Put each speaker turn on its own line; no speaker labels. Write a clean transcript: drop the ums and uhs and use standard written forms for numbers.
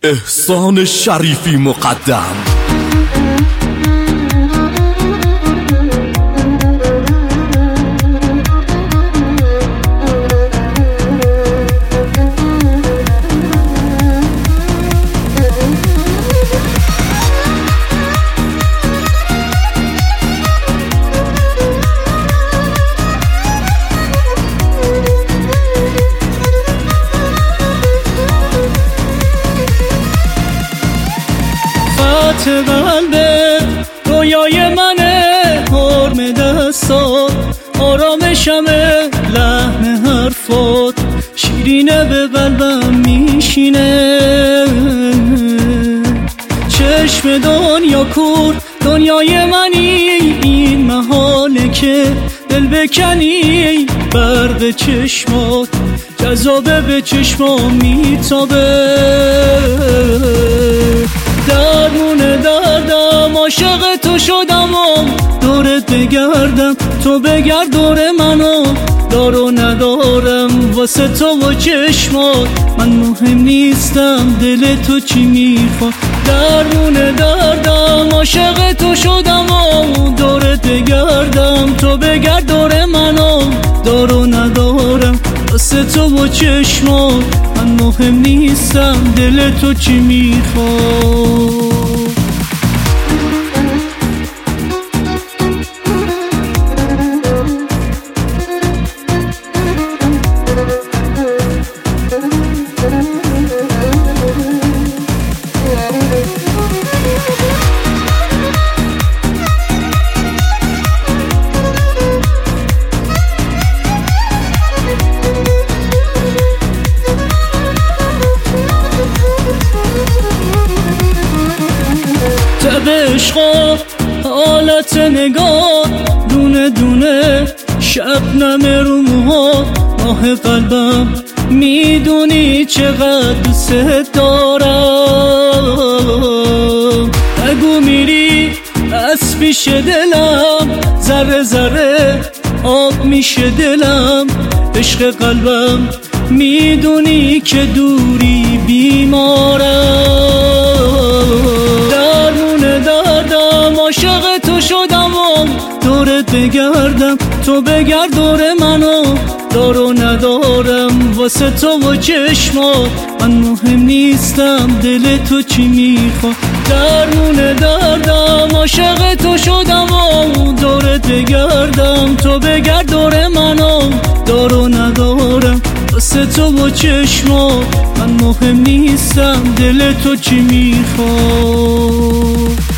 احسان شریفی مقدم.
قلبت رویای منه، حرم دستات آرامشمه، لحن حرفات شیرینه به قلبم میشینه. چشم دنیا کور دنیای منی، این محاله که دل بکنی. برق چشمات جذابه به چشمام میتابه. درمون دردم عاشق تو شدم و دورت بگردم، تو بگرد دور منو. دار و ندارم واسه تو و چشمات، من مهم نیستم دل تو چی میخواد. درمون دردم عاشق تو شدم و دورت بگردم، تو بگرد دور منو. دار و ندارم واسه تو و چشمات، من مهم نیستم دل تو چی میخواد. عشقا حالت نگاه دونه دونه، شبنم رو موها ماه قلبم، میدونی چقدر دوست دارم. نگو میری از پیش دلم، ذره ذره آب میشه دلم. عشق قلبم میدونی که دوری بیمارم. عاشق تو شدم و دورت بگردم، تو بگرد دور منو. دار و ندارم واسه تو و چشمات، من مهم نیستم دل تو چی میخواد. درمون دردم عاشق تو شدم و دورت بگردم، تو بگرد دور منو. دار و ندارم واسه تو و چشمات، من مهم نیستم دل تو چی میخواد.